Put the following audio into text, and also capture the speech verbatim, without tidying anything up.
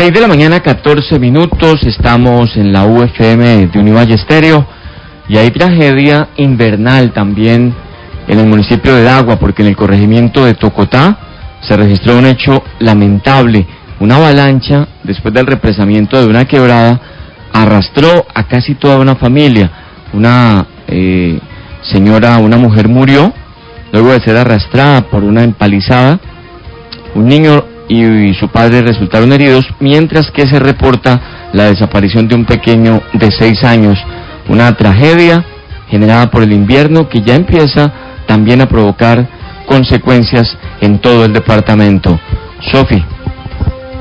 seis de la mañana, catorce minutos, estamos en la U F M de Univalle Estéreo y hay tragedia invernal también en el municipio de Dagua, porque en el corregimiento de Tocotá se registró un hecho lamentable. Una avalancha, después del represamiento de una quebrada, arrastró a casi toda una familia. Una eh, señora, una mujer murió luego de ser arrastrada por una empalizada. Un niño y su padre resultaron heridos, mientras que se reporta la desaparición de un pequeño de seis años. Una tragedia generada por el invierno que ya empieza también a provocar consecuencias en todo el departamento. Sofi.